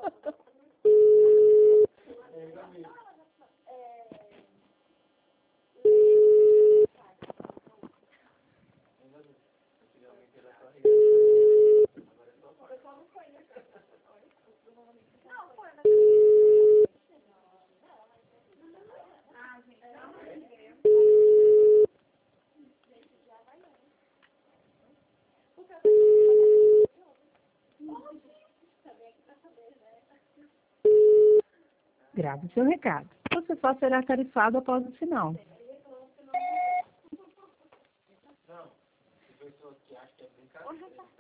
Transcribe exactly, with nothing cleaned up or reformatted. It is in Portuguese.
Grave seu recado. Você só será tarifado após o sinal. Não, se pessoa que acha que é brincadeira.